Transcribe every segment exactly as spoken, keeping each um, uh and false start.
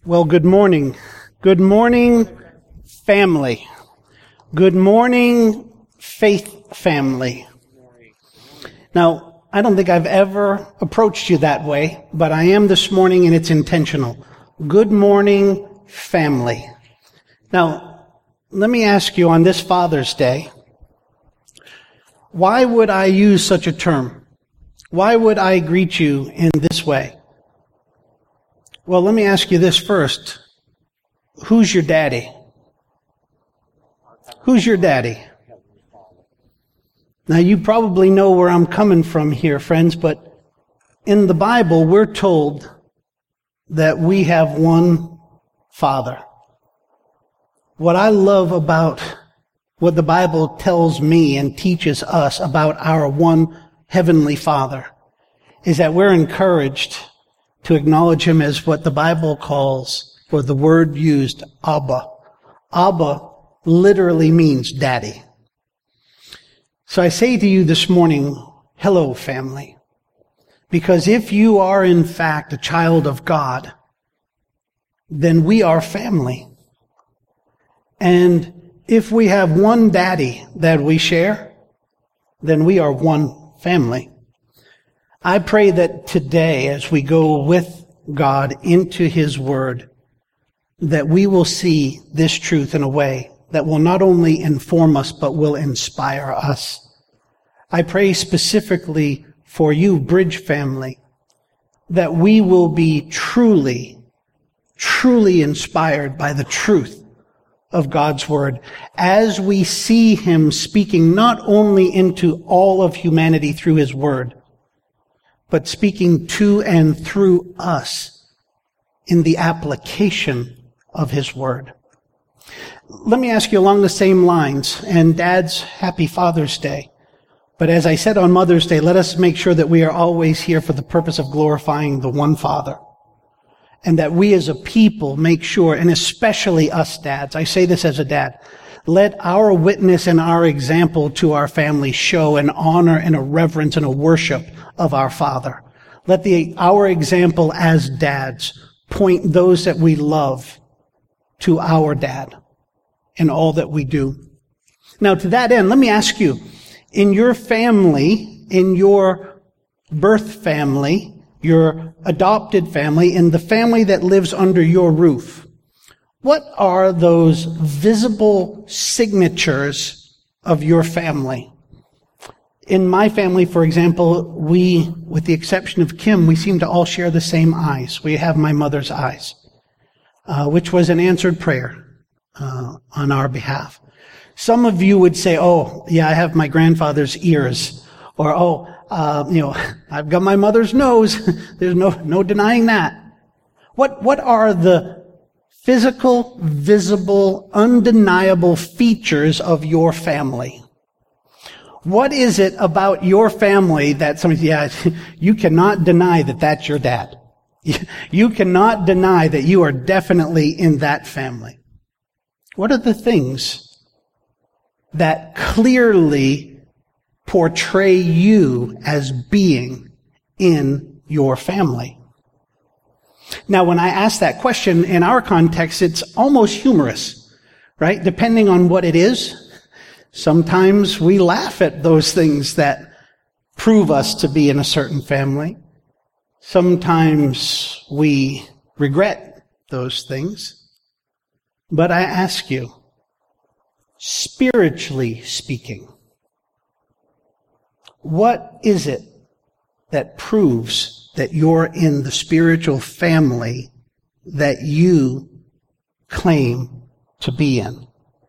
Well, good morning. Good morning, family. Good morning, faith family. Now, I don't think I've ever approached you that way, but I am this morning, and it's intentional. Good morning, family. Now, let me ask you on this Father's Day, why would I use such a term? Why would I greet you in this way? Well, let me ask you this first. Who's your daddy? Who's your daddy? Now, you probably know where I'm coming from here, friends, but in the Bible, we're told that we have one Father. What I love about what the Bible tells me and teaches us about our one Heavenly Father is that we're encouraged to acknowledge Him as what the Bible calls, or the word used, Abba. Abba literally means daddy. So I say to you this morning, hello, family. Because if you are in fact a child of God, then we are family. And if we have one daddy that we share, then we are one family. I pray that today, as we go with God into His Word, that we will see this truth in a way that will not only inform us, but will inspire us. I pray specifically for you, Bridge family, that we will be truly, truly inspired by the truth of God's Word as we see Him speaking not only into all of humanity through His Word, but speaking to and through us in the application of His Word. Let me ask you along the same lines, and Dads, happy Father's Day. But as I said on Mother's Day, let us make sure that we are always here for the purpose of glorifying the one Father. And that we as a people make sure, and especially us dads, I say this as a dad, let our witness and our example to our family show an honor and a reverence and a worship of our Father. Let the, our example as dads point those that we love to our dad in all that we do. Now, to that end, let me ask you, in your family, in your birth family, your adopted family, in the family that lives under your roof, what are those visible signatures of your family? In my family, for example, we, with the exception of Kim, we seem to all share the same eyes. We have my mother's eyes, uh, which was an answered prayer uh, on our behalf. Some of you would say, oh, yeah, I have my grandfather's ears. Or, oh, uh, you know, I've got my mother's nose. There's no, no denying that. What, what are the physical, visible, undeniable features of your family? What is it about your family that somebody, yeah, you cannot deny that that's your dad. You cannot deny that you are definitely in that family. What are the things that clearly portray you as being in your family? Now, when I ask that question, in our context, it's almost humorous, right? Depending on what it is. Sometimes we laugh at those things that prove us to be in a certain family. Sometimes we regret those things. But I ask you, spiritually speaking, what is it that proves that you're in the spiritual family that you claim to be in?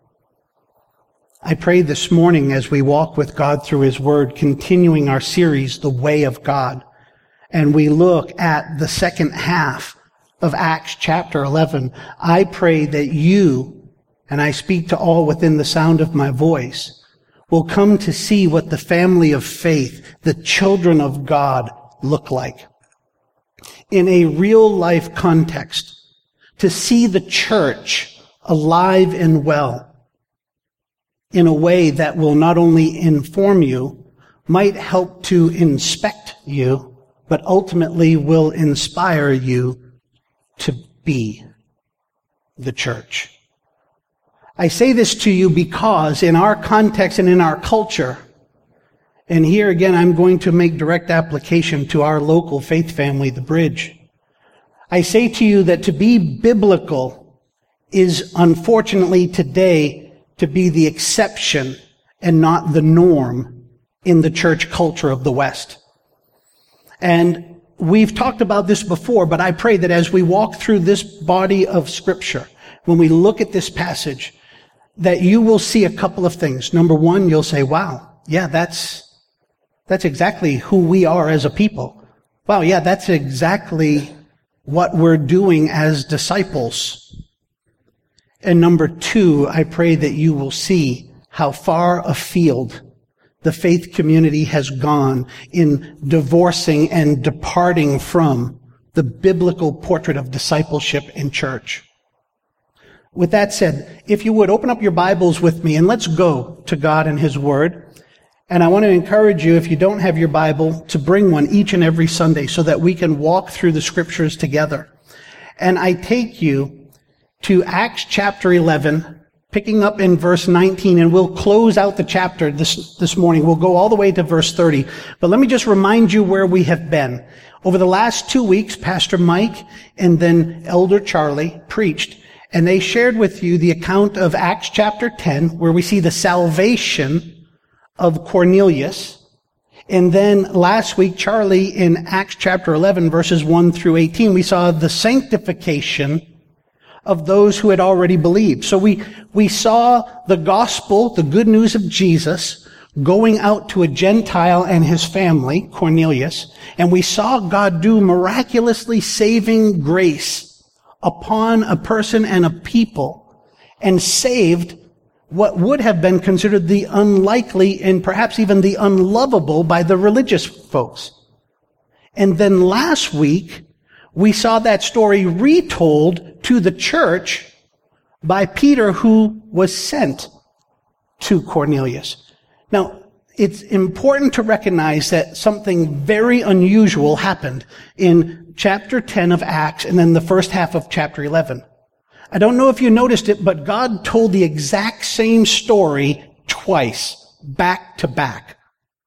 I pray this morning as we walk with God through His Word, continuing our series, The Way of God, and we look at the second half of Acts chapter eleven, I pray that you, and I speak to all within the sound of my voice, will come to see what the family of faith, the children of God, look like. In a real life context, to see the church alive and well, in a way that will not only inform you, might help to inspect you, but ultimately will inspire you to be the church. I say this to you because in our context and in our culture, and here again I'm going to make direct application to our local faith family, the Bridge. I say to you that to be biblical is unfortunately today to be the exception and not the norm in the church culture of the West. And we've talked about this before, but I pray that as we walk through this body of Scripture, when we look at this passage, that you will see a couple of things. Number one, you'll say, wow, yeah, that's, that's exactly who we are as a people. Wow, yeah, that's exactly what we're doing as disciples. And number two, I pray that you will see how far afield the faith community has gone in divorcing and departing from the biblical portrait of discipleship in church. With that said, if you would open up your Bibles with me and let's go to God and His Word. And I want to encourage you, if you don't have your Bible, to bring one each and every Sunday so that we can walk through the Scriptures together. And I take you to Acts chapter eleven, picking up in verse nineteen, and we'll close out the chapter this, this morning. We'll go all the way to verse thirty. But let me just remind you where we have been. Over the last two weeks, Pastor Mike and then Elder Charlie preached, and they shared with you the account of Acts chapter ten, where we see the salvation of Cornelius. And then last week, Charlie, in Acts chapter eleven, verses one through eighteen, we saw the sanctification of those who had already believed. So we, we saw the gospel, the good news of Jesus, going out to a Gentile and his family, Cornelius, and we saw God do miraculously saving grace upon a person and a people, and saved what would have been considered the unlikely and perhaps even the unlovable by the religious folks. And then last week, we saw that story retold to the church by Peter, who was sent to Cornelius. Now, it's important to recognize that something very unusual happened in chapter ten of Acts and then the first half of chapter eleven. I don't know if you noticed it, but God told the exact same story twice, back to back.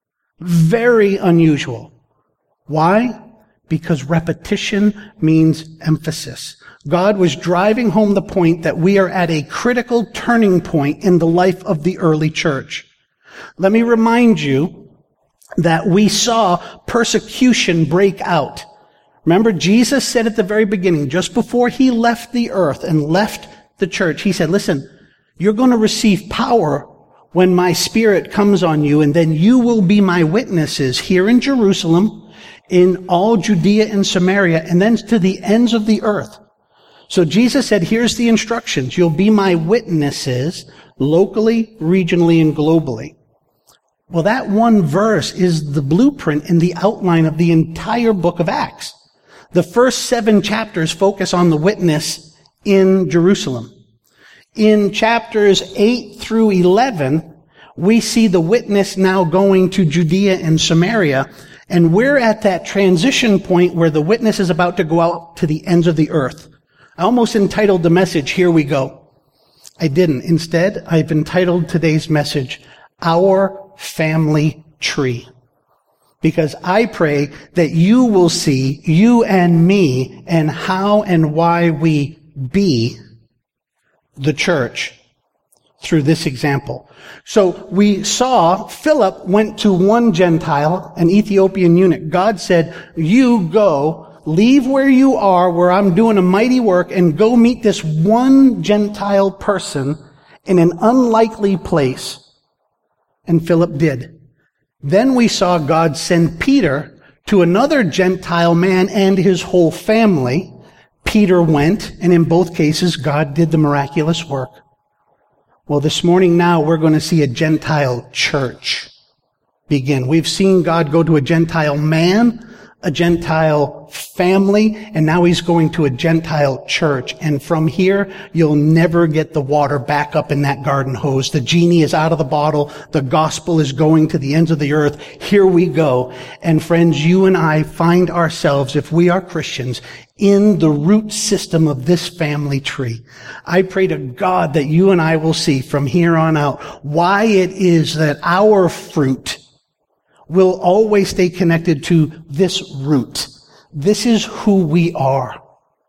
Very unusual. Why? Because repetition means emphasis. God was driving home the point that we are at a critical turning point in the life of the early church. Let me remind you that we saw persecution break out. Remember, Jesus said at the very beginning, just before He left the earth and left the church, He said, listen, you're going to receive power when my Spirit comes on you, and then you will be my witnesses here in Jerusalem, in all Judea and Samaria, and then to the ends of the earth. So Jesus said, here's the instructions. You'll be my witnesses locally, regionally, and globally. Well, that one verse is the blueprint and the outline of the entire book of Acts. The first seven chapters focus on the witness in Jerusalem. In chapters eight through eleven, we see the witness now going to Judea and Samaria, and we're at that transition point where the witness is about to go out to the ends of the earth. I almost entitled the message, Here We Go. I didn't. Instead, I've entitled today's message, Our Family Tree. Because I pray that you will see, you and me, and how and why we be the church through this example. So we saw Philip went to one Gentile, an Ethiopian eunuch. God said, you go, leave where you are, where I'm doing a mighty work, and go meet this one Gentile person in an unlikely place. And Philip did. Then we saw God send Peter to another Gentile man and his whole family. Peter went, and in both cases, God did the miraculous work. Well, this morning now, we're going to see a Gentile church begin. We've seen God go to a Gentile man, a Gentile family, and now he's going to a Gentile church. And from here, you'll never get the water back up in that garden hose. The genie is out of the bottle. The gospel is going to the ends of the earth. Here we go. And friends, you and I find ourselves, if we are Christians, in the root system of this family tree. I pray to God that you and I will see from here on out why it is that our fruit will always stay connected to this root. This is who we are.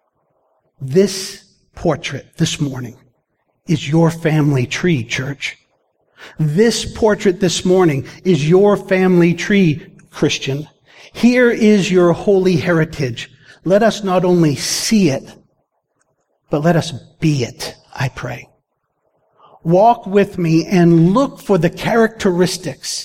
This portrait this morning is your family tree, church. This portrait this morning is your family tree, Christian. Here is your holy heritage. Let us not only see it, but let us be it, I pray. Walk with me and look for the characteristics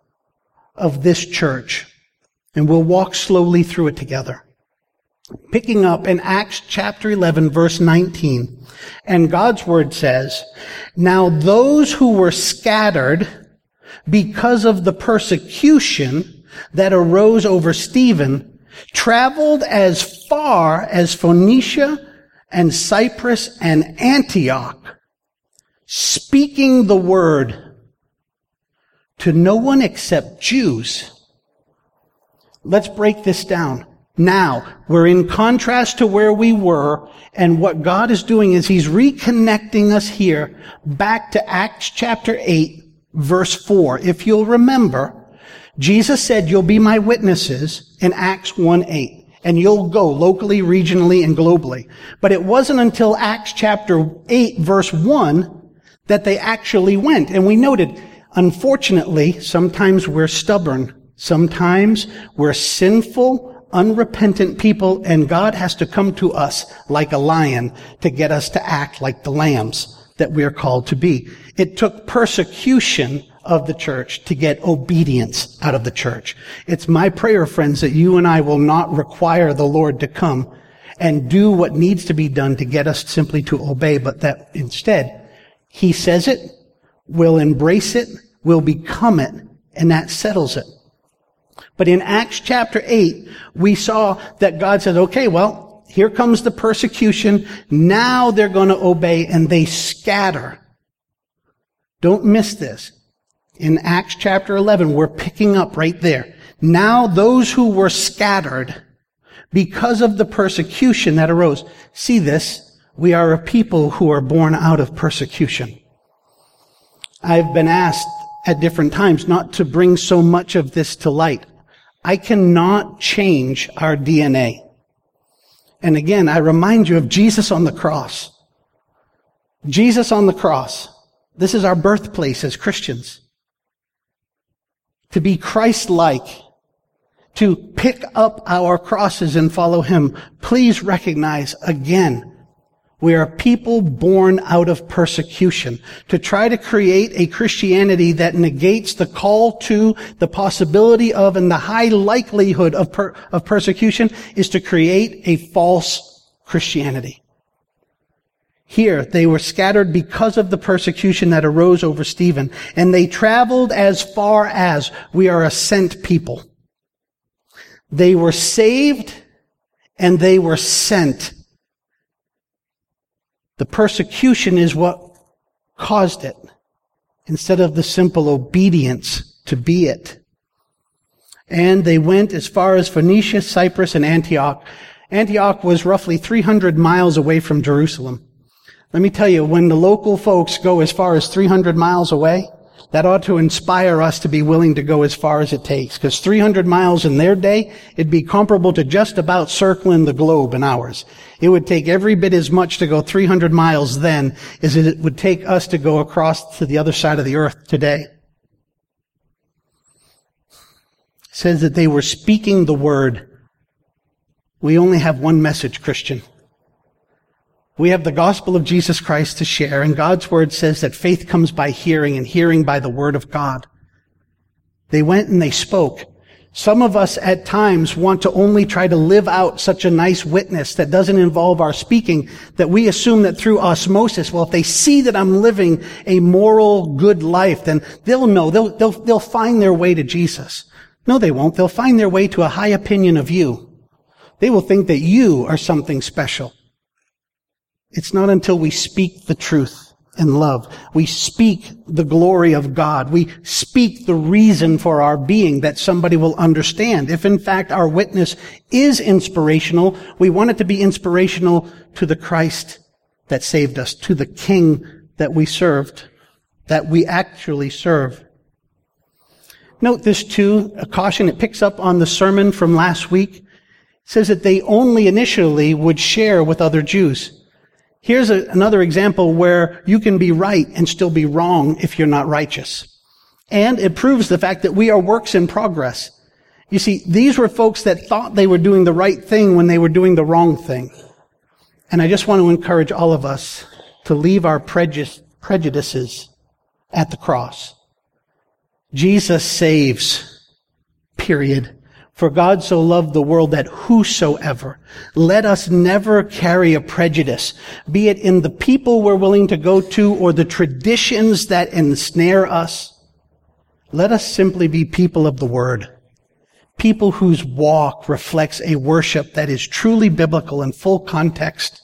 of this church, and we'll walk slowly through it together. Picking up in Acts chapter eleven, verse nineteen, and God's word says, "Now those who were scattered because of the persecution that arose over Stephen traveled as far as Phoenicia and Cyprus and Antioch, speaking the word to no one except Jews." Let's break this down. Now, we're in contrast to where we were, and what God is doing is He's reconnecting us here back to Acts chapter eight, verse four. If you'll remember, Jesus said, "You'll be my witnesses," in Acts one eight. And you'll go locally, regionally, and globally. But it wasn't until Acts chapter eight, verse one, that they actually went. And we noted, unfortunately, sometimes we're stubborn. Sometimes we're sinful, unrepentant people, and God has to come to us like a lion to get us to act like the lambs that we are called to be. It took persecution of the church to get obedience out of the church. It's my prayer, friends, that you and I will not require the Lord to come and do what needs to be done to get us simply to obey, but that instead, He says it, we'll embrace it, we'll become it, and that settles it. But in Acts chapter eight, we saw that God says, okay, well, here comes the persecution. Now they're going to obey, and they scatter. Don't miss this. In Acts chapter eleven, we're picking up right there. Now those who were scattered because of the persecution that arose. See this? We are a people who are born out of persecution. I've been asked at different times not to bring so much of this to light. I cannot change our D N A. And again, I remind you of Jesus on the cross. Jesus on the cross. This is our birthplace as Christians. To be Christ-like, to pick up our crosses and follow Him. Please recognize again, we are people born out of persecution. To try to create a Christianity that negates the call to, the possibility of, and the high likelihood of, per, of persecution is to create a false Christianity. Here, they were scattered because of the persecution that arose over Stephen, and they traveled as far as we are a sent people. They were saved, and they were sent. The persecution is what caused it, instead of the simple obedience to be it. And they went as far as Phoenicia, Cyprus, and Antioch. Antioch was roughly three hundred miles away from Jerusalem. Let me tell you, when the local folks go as far as three hundred miles away, that ought to inspire us to be willing to go as far as it takes. Because three hundred miles in their day, it'd be comparable to just about circling the globe in ours. It would take every bit as much to go three hundred miles then as it would take us to go across to the other side of the earth today. It says that they were speaking the word. We only have one message, Christian. We have the gospel of Jesus Christ to share, and God's word says that faith comes by hearing, and hearing by the word of God. They went and they spoke. Some of us at times want to only try to live out such a nice witness that doesn't involve our speaking, that we assume that through osmosis, well, if they see that I'm living a moral, good life, then they'll know, they'll, they'll, they'll find their way to Jesus. No, they won't. They'll find their way to a high opinion of you. They will think that you are something special. It's not until we speak the truth in love, we speak the glory of God, we speak the reason for our being, that somebody will understand. If in fact our witness is inspirational, we want it to be inspirational to the Christ that saved us, to the King that we served, that we actually serve. Note this too, a caution. It picks up on the sermon from last week. It says that they only initially would share with other Jews. Here's a, another example where you can be right and still be wrong if you're not righteous. And it proves the fact that we are works in progress. You see, these were folks that thought they were doing the right thing when they were doing the wrong thing. And I just want to encourage all of us to leave our prejudice, prejudices at the cross. Jesus saves, period. For God so loved the world that whosoever, let us never carry a prejudice, be it in the people we're willing to go to or the traditions that ensnare us. Let us simply be people of the Word, people whose walk reflects a worship that is truly biblical in full context.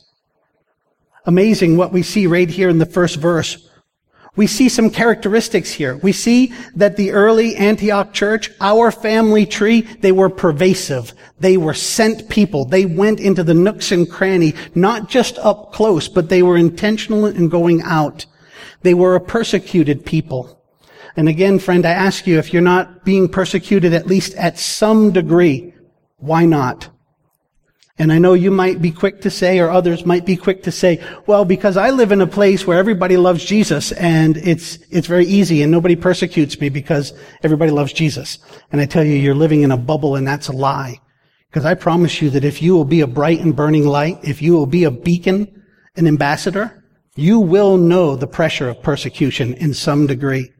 Amazing what we see right here in the first verse. We see some characteristics here. We see that the early Antioch church, our family tree, they were pervasive. They were sent people. They went into the nooks and cranny, not just up close, but they were intentional in going out. They were a persecuted people. And again, friend, I ask you, if you're not being persecuted at least at some degree, why not? And I know you might be quick to say, or others might be quick to say, well, because I live in a place where everybody loves Jesus, and it's it's very easy, and nobody persecutes me because everybody loves Jesus. And I tell you, you're living in a bubble, and that's a lie. Because I promise you that if you will be a bright and burning light, if you will be a beacon, an ambassador, you will know the pressure of persecution in some degree.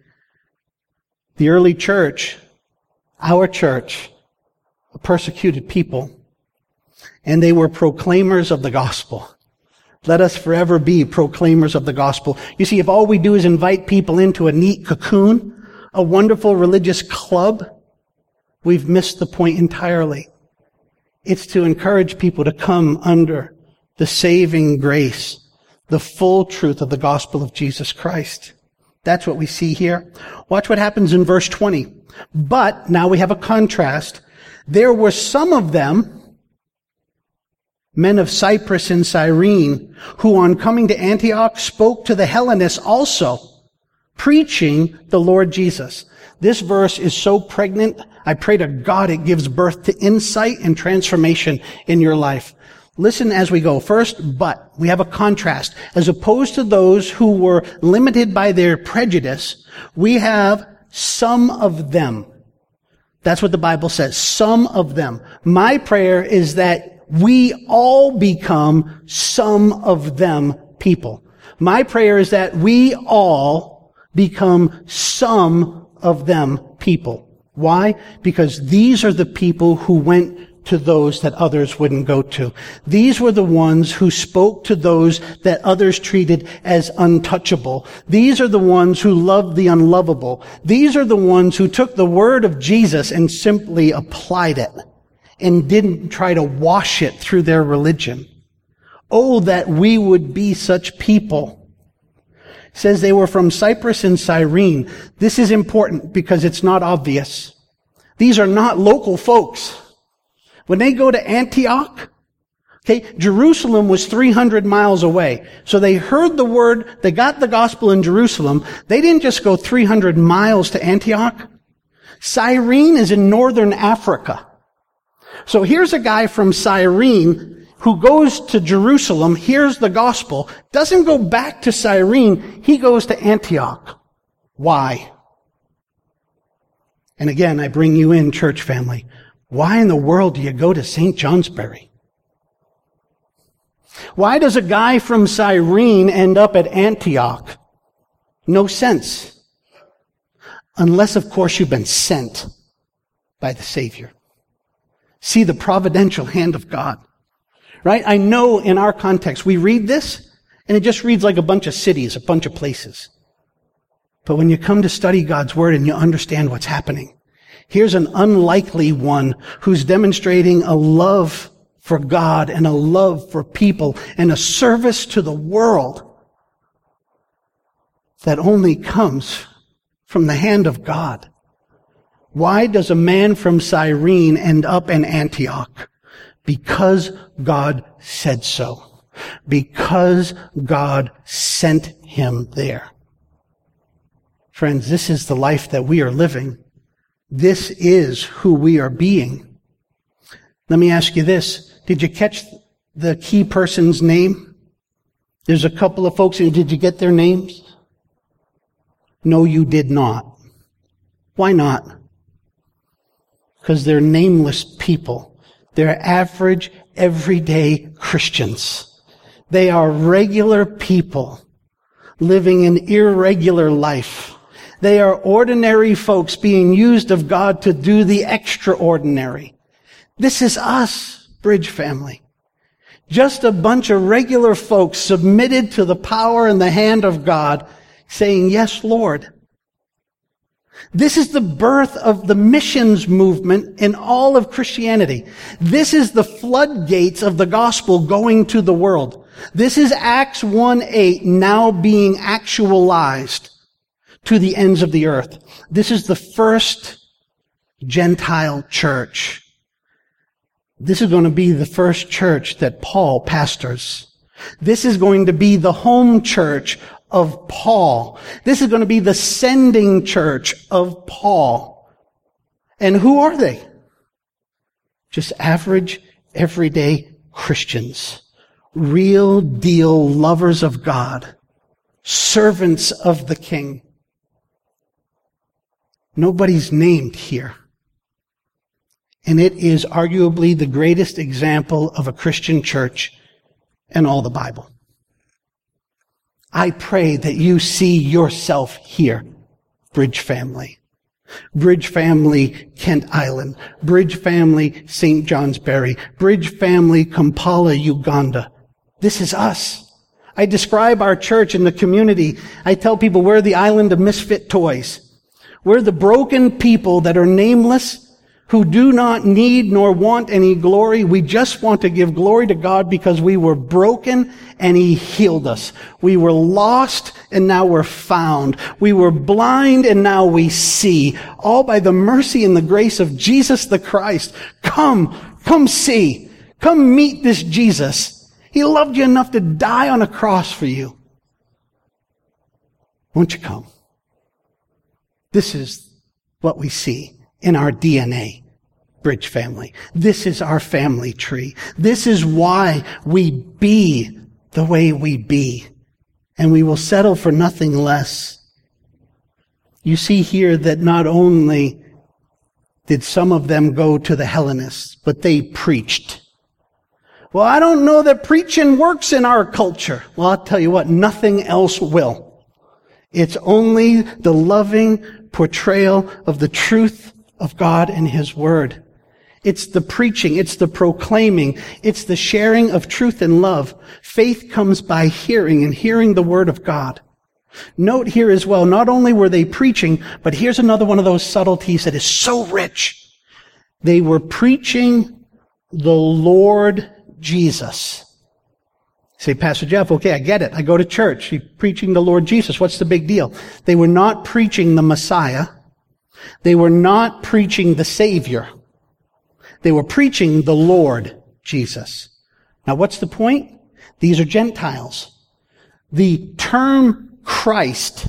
The early church, our church, a persecuted people, and they were proclaimers of the gospel. Let us forever be proclaimers of the gospel. You see, if all we do is invite people into a neat cocoon, a wonderful religious club, we've missed the point entirely. It's to encourage people to come under the saving grace, the full truth of the gospel of Jesus Christ. That's what we see here. Watch what happens in verse twenty. But, now we have a contrast. There were some of them, men of Cyprus and Cyrene, who on coming to Antioch spoke to the Hellenists also, preaching the Lord Jesus. This verse is so pregnant, I pray to God it gives birth to insight and transformation in your life. Listen as we go. First, but, we have a contrast. As opposed to those who were limited by their prejudice, we have some of them. That's what the Bible says, some of them. My prayer is that we all become some of them people. My prayer is that we all become some of them people. Why? Because these are the people who went to those that others wouldn't go to. These were the ones who spoke to those that others treated as untouchable. These are the ones who loved the unlovable. These are the ones who took the word of Jesus and simply applied it and didn't try to wash it through their religion. Oh, that we would be such people. It says they were from Cyprus and Cyrene. This is important because it's not obvious. These are not local folks. When they go to Antioch, okay, Jerusalem was three hundred miles away. So they heard the word, they got the gospel in Jerusalem. They didn't just go three hundred miles to Antioch. Cyrene is in northern Africa. So here's a guy from Cyrene who goes to Jerusalem, hears the gospel, doesn't go back to Cyrene, he goes to Antioch. Why? And again, I bring you in, church family. Why in the world do you go to Saint Johnsbury? Why does a guy from Cyrene end up at Antioch? No sense. Unless, of course, you've been sent by the Savior. See the providential hand of God. Right? I know in our context, we read this, and it just reads like a bunch of cities, a bunch of places. But when you come to study God's Word and you understand what's happening, Here's an unlikely one who's demonstrating a love for God and a love for people and a service to the world that only comes from the hand of God. Why does a man from Cyrene end up in Antioch? Because God said so. Because God sent him there. Friends, this is the life that we are living. This is who we are being. Let me ask you this. Did you catch the key person's name? There's a couple of folks here. Did you get their names? No, you did not. Why not? Because they're nameless people. They're average, everyday Christians. They are regular people living an irregular life. They are ordinary folks being used of God to do the extraordinary. This is us, Bridge family. Just a bunch of regular folks submitted to the power and the hand of God, saying, yes, Lord. This is the birth of the missions movement in all of Christianity. This is the floodgates of the gospel going to the world. This is Acts one eight now being actualized to the ends of the earth. This is the first Gentile church. This is going to be the first church that Paul pastors. This is going to be the home church of Paul. This is going to be the sending church of Paul. And who are they? Just average, everyday Christians. Real deal lovers of God. Servants of the King. Nobody's named here. And it is arguably the greatest example of a Christian church in all the Bible. I pray that you see yourself here, Bridge family. Bridge family, Kent Island. Bridge family, Saint Johnsbury. Bridge family, Kampala, Uganda. This is us. I describe our church in the community. I tell people we're the island of misfit toys. We're the broken people that are nameless, who do not need nor want any glory. We just want to give glory to God because we were broken and He healed us. We were lost and now we're found. We were blind and now we see. All by the mercy and the grace of Jesus the Christ. Come, come see. Come meet this Jesus. He loved you enough to die on a cross for you. Won't you come? This is what we see in our D N A, Bridge family. This is our family tree. This is why we be the way we be. And we will settle for nothing less. You see here that not only did some of them go to the Hellenists, but they preached. Well, I don't know that preaching works in our culture. Well, I'll tell you what, nothing else will. It's only the loving portrayal of the truth of God and His Word. It's the preaching, it's the proclaiming, it's the sharing of truth and love. Faith comes by hearing, and hearing the Word of God. Note here as well, not only were they preaching, but here's another one of those subtleties that is so rich. They were preaching the Lord Jesus. Say, Pastor Jeff, okay, I get it. I go to church. You're preaching the Lord Jesus. What's the big deal? They were not preaching the Messiah. They were not preaching the Savior. They were preaching the Lord Jesus. Now, what's the point? These are Gentiles. The term Christ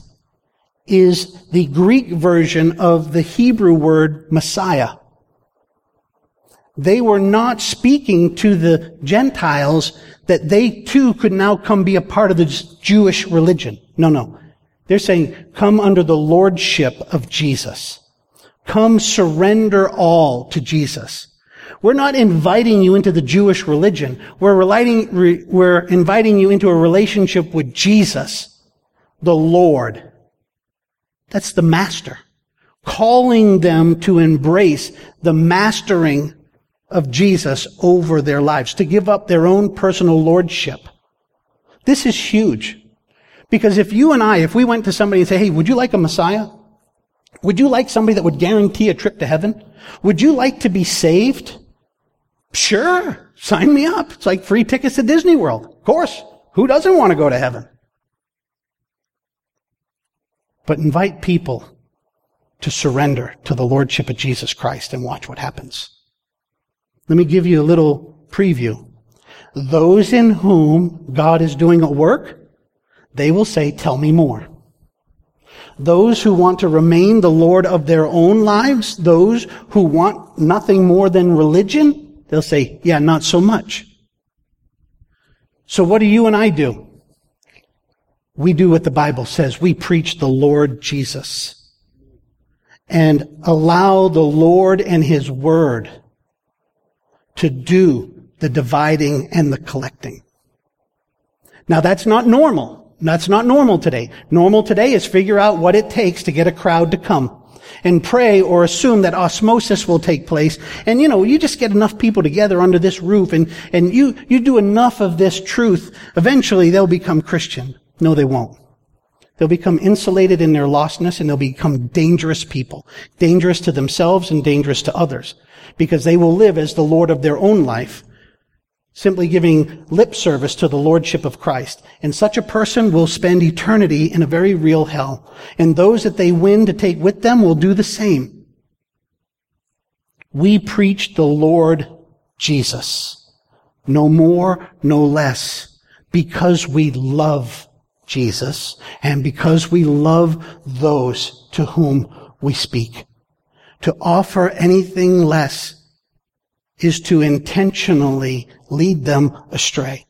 is the Greek version of the Hebrew word Messiah. They were not speaking to the Gentiles that they too could now come be a part of the Jewish religion. No, no. They're saying, come under the lordship of Jesus. Come surrender all to Jesus. We're not inviting you into the Jewish religion. We're, relating, re, we're inviting you into a relationship with Jesus, the Lord. That's the master. Calling them to embrace the mastering of Jesus over their lives, to give up their own personal lordship. This is huge. Because if you and I, if we went to somebody and say, hey, would you like a Messiah? Would you like somebody that would guarantee a trip to heaven? Would you like to be saved? Sure. Sign me up. It's like free tickets to Disney World. Of course. Who doesn't want to go to heaven? But invite people to surrender to the Lordship of Jesus Christ and watch what happens. Let me give you a little preview. Those in whom God is doing a work, they will say, tell me more. Those who want to remain the Lord of their own lives, those who want nothing more than religion, they'll say, yeah, not so much. So what do you and I do? We do what the Bible says. We preach the Lord Jesus and allow the Lord and His Word to do the dividing and the collecting. Now that's not normal. That's not normal today. Normal today is figure out what it takes to get a crowd to come and pray or assume that osmosis will take place. And you know, you just get enough people together under this roof and, and you, you do enough of this truth, eventually they'll become Christian. No, they won't. They'll become insulated in their lostness and they'll become dangerous people. Dangerous to themselves and dangerous to others. Because they will live as the Lord of their own life, simply giving lip service to the Lordship of Christ. And such a person will spend eternity in a very real hell. And those that they win to take with them will do the same. We preach the Lord Jesus. No more, no less. Because we love Jesus and because we love those to whom we speak. To offer anything less is to intentionally lead them astray.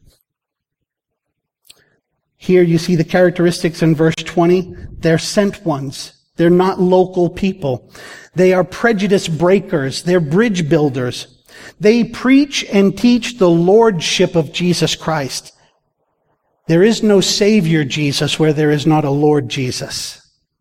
Here you see the characteristics in verse twenty. They're sent ones. They're not local people. They are prejudice breakers. They're bridge builders. They preach and teach the lordship of Jesus Christ. There is no Savior Jesus where there is not a Lord Jesus.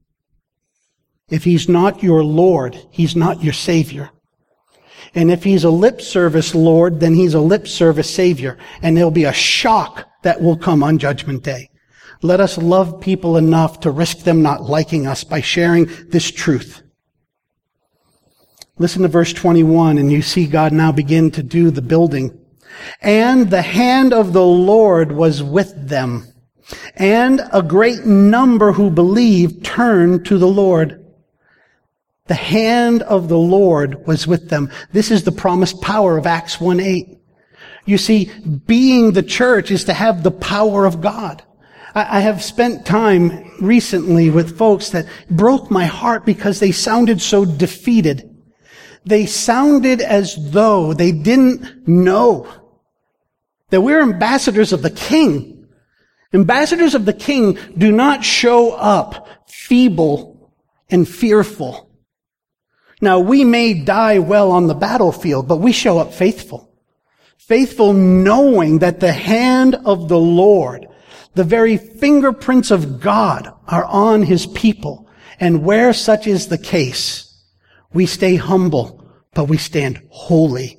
If He's not your Lord, He's not your Savior. And if He's a lip service Lord, then He's a lip service Savior. And there'll be a shock that will come on Judgment Day. Let us love people enough to risk them not liking us by sharing this truth. Listen to verse twenty-one, and you see God now begin to do the building. And the hand of the Lord was with them, and a great number who believed turned to the Lord. The hand of the Lord was with them. This is the promised power of Acts one eight. You see, being the church is to have the power of God. I have spent time recently with folks that broke my heart because they sounded so defeated. They sounded as though they didn't know that we're ambassadors of the King. Ambassadors of the King do not show up feeble and fearful. Now, we may die well on the battlefield, but we show up faithful. Faithful knowing that the hand of the Lord, the very fingerprints of God, are on His people. And where such is the case, we stay humble, but we stand holy.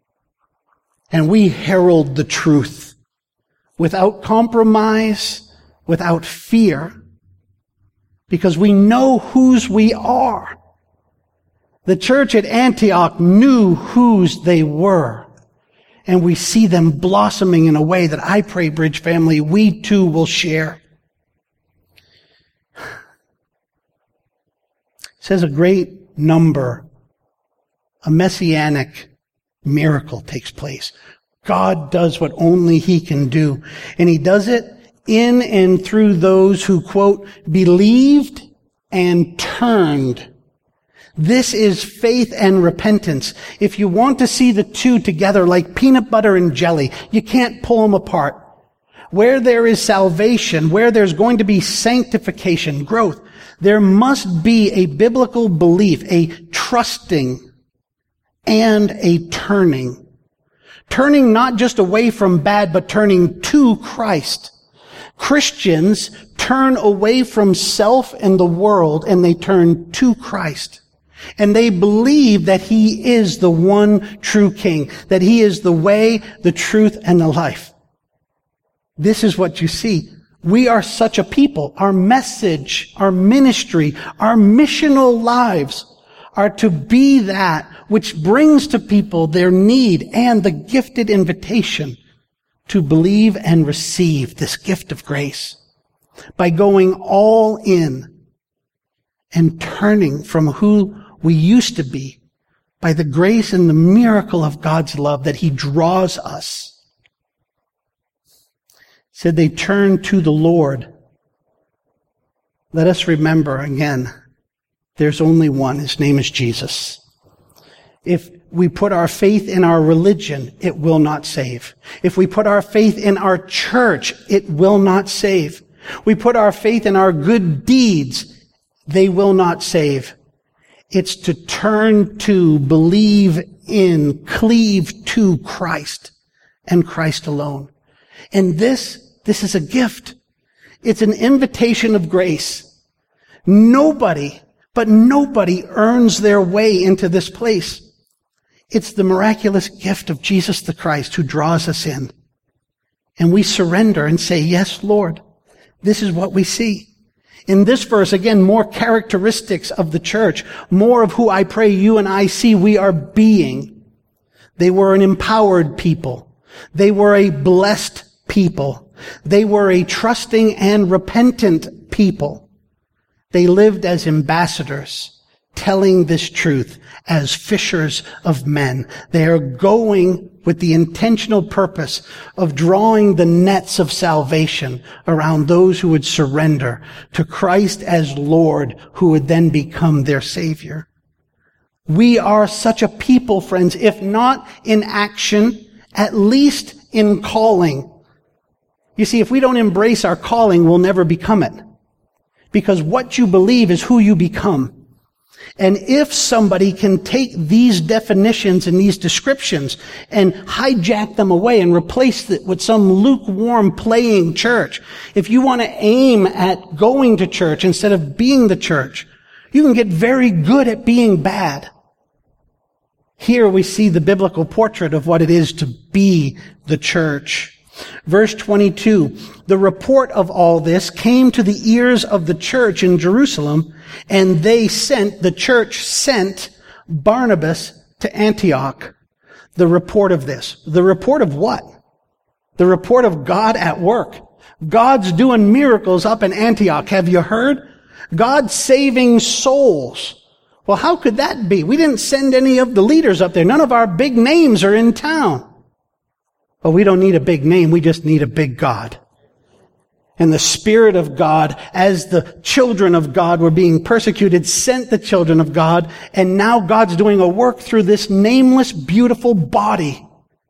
And we herald the truth without compromise, without fear, because we know whose we are. The church at Antioch knew whose they were. And we see them blossoming in a way that I pray, Bridge family, we too will share. It says a great number, a messianic miracle takes place. God does what only He can do. And He does it in and through those who, quote, believed and turned. This is faith and repentance. If you want to see the two together like peanut butter and jelly, you can't pull them apart. Where there is salvation, where there's going to be sanctification, growth, there must be a biblical belief, a trusting, and a turning. Turning not just away from bad, but turning to Christ. Christians turn away from self and the world, and they turn to Christ. And they believe that He is the one true King, that He is the way, the truth, and the life. This is what you see We are such a people. Our message, our ministry, our missional lives are to be that which brings to people their need and the gifted invitation to believe and receive this gift of grace by going all in and turning from who we used to be by the grace and the miracle of God's love that he draws us. Said they turned to the Lord. Let us remember again, there's only one. His name is Jesus. If we put our faith in our religion, it will not save. If we put our faith in our church, it will not save. We put our faith in our good deeds, they will not save. It's to turn to, believe in, cleave to Christ and Christ alone. And this, this is a gift. It's an invitation of grace. Nobody, but nobody earns their way into this place. It's the miraculous gift of Jesus the Christ who draws us in. And we surrender and say, yes, Lord, this is what we see. In this verse, again, more characteristics of the church, more of who I pray you and I see we are being. They were an empowered people. They were a blessed people. They were a trusting and repentant people. They lived as ambassadors, telling this truth as fishers of men. They are going with the intentional purpose of drawing the nets of salvation around those who would surrender to Christ as Lord, who would then become their Savior. We are such a people, friends, if not in action, at least in calling. You see, if we don't embrace our calling, we'll never become it. Because what you believe is who you become. And if somebody can take these definitions and these descriptions and hijack them away and replace it with some lukewarm playing church, if you want to aim at going to church instead of being the church, you can get very good at being bad. Here we see the biblical portrait of what it is to be the church. Verse twenty-two, the report of all this came to the ears of the church in Jerusalem, and they sent, the church sent Barnabas to Antioch. The report of this. The report of what? The report of God at work. God's doing miracles up in Antioch. Have you heard? God's saving souls. Well, how could that be? We didn't send any of the leaders up there. None of our big names are in town. But we don't need a big name. We just need a big God. And the Spirit of God, as the children of God were being persecuted, sent the children of God. And now God's doing a work through this nameless, beautiful body.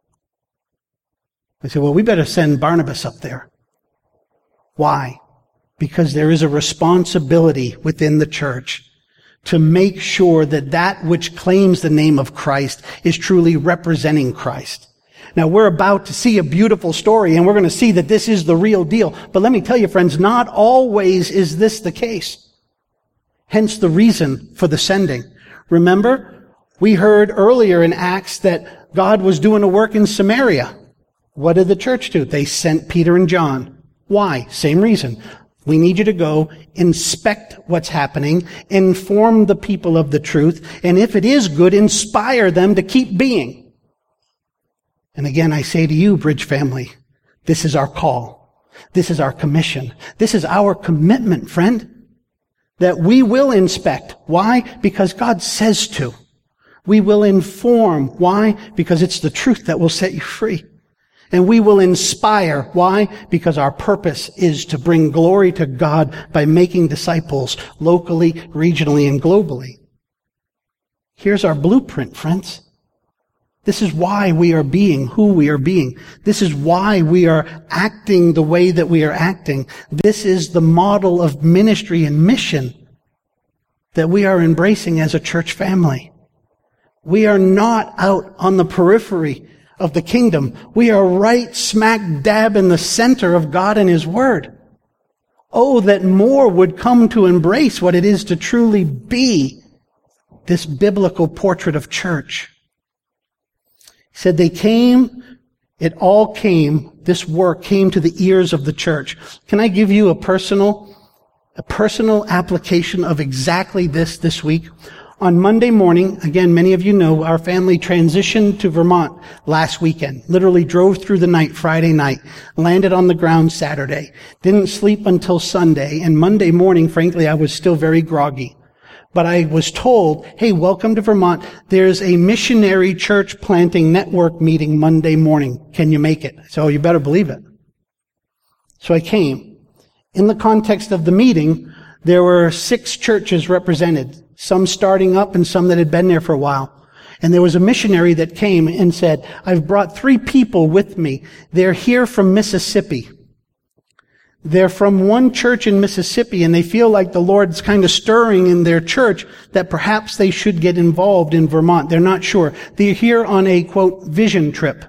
I said, well, we better send Barnabas up there. Why? Because there is a responsibility within the church to make sure that that which claims the name of Christ is truly representing Christ. Now, we're about to see a beautiful story, and we're going to see that this is the real deal. But let me tell you, friends, not always is this the case. Hence the reason for the sending. Remember, we heard earlier in Acts that God was doing a work in Samaria. What did the church do? They sent Peter and John. Why? Same reason. We need you to go, inspect what's happening, inform the people of the truth, and if it is good, inspire them to keep being. And again, I say to you, Bridge family, this is our call. This is our commission. This is our commitment, friend, that we will inspect. Why? Because God says to. We will inform. Why? Because it's the truth that will set you free. And we will inspire. Why? Because our purpose is to bring glory to God by making disciples locally, regionally, and globally. Here's our blueprint, friends. This is why we are being who we are being. This is why we are acting the way that we are acting. This is the model of ministry and mission that we are embracing as a church family. We are not out on the periphery of the kingdom. We are right smack dab in the center of God and His Word. Oh, that more would come to embrace what it is to truly be this biblical portrait of church. He said they came, it all came, this work came to the ears of the church. Can I give you a personal, a personal application of exactly this this week? On Monday morning, again, many of you know, our family transitioned to Vermont last weekend. Literally drove through the night Friday night, landed on the ground Saturday, didn't sleep until Sunday, and Monday morning, frankly, I was still very groggy. But I was told, hey, welcome to Vermont. There's a missionary church planting network meeting Monday morning. Can you make it? So you better believe it. So I came. In the context of the meeting, there were six churches represented, some starting up and some that had been there for a while. And there was a missionary that came and said, I've brought three people with me. They're here from Mississippi. They're from one church in Mississippi, and they feel like the Lord's kind of stirring in their church that perhaps they should get involved in Vermont. They're not sure. They're here on a, quote, vision trip.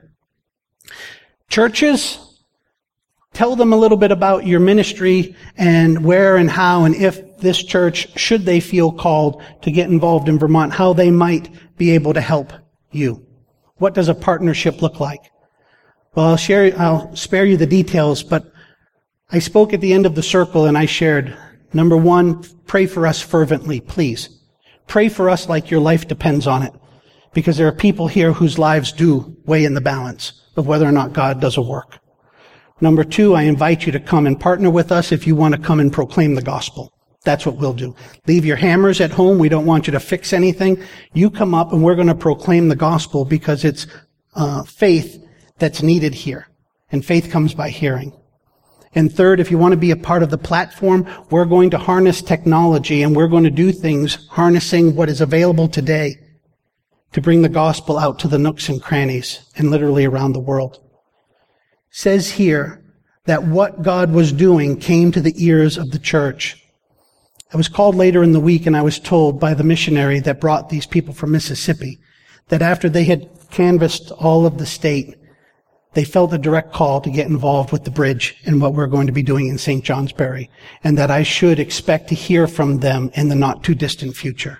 Churches, tell them a little bit about your ministry and where and how and if this church, should they feel called to get involved in Vermont, how they might be able to help you. What does a partnership look like? Well, I'll share, I'll spare you the details, but I spoke at the end of the circle and I shared, number one, pray for us fervently, please. Pray for us like your life depends on it, because there are people here whose lives do weigh in the balance of whether or not God does a work. Number two, I invite you to come and partner with us if you want to come and proclaim the gospel. That's what we'll do. Leave your hammers at home. We don't want you to fix anything. You come up and we're going to proclaim the gospel because it's uh, faith that's needed here. And faith comes by hearing. And third, if you want to be a part of the platform, we're going to harness technology and we're going to do things harnessing what is available today to bring the gospel out to the nooks and crannies and literally around the world. It says here that what God was doing came to the ears of the church. I was called later in the week and I was told by the missionary that brought these people from Mississippi that after they had canvassed all of the state, they felt a direct call to get involved with the bridge and what we're going to be doing in Saint Johnsbury, and that I should expect to hear from them in the not too distant future.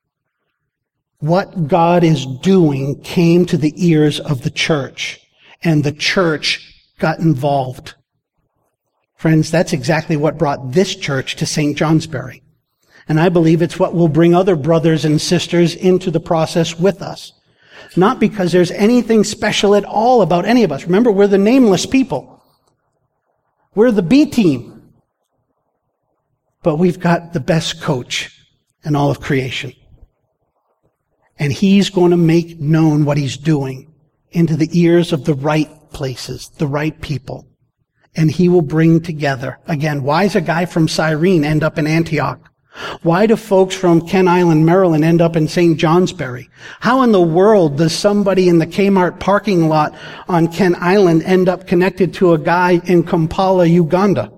What God is doing came to the ears of the church, and the church got involved. Friends, that's exactly what brought this church to Saint Johnsbury. And I believe it's what will bring other brothers and sisters into the process with us. Not because there's anything special at all about any of us. Remember, we're the nameless people. We're the B team. But we've got the best coach in all of creation. And he's going to make known what he's doing into the ears of the right places, the right people. And he will bring together. Again, why does a guy from Cyrene end up in Antioch? Why do folks from Kent Island, Maryland end up in Saint Johnsbury? How in the world does somebody in the Kmart parking lot on Kent Island end up connected to a guy in Kampala, Uganda?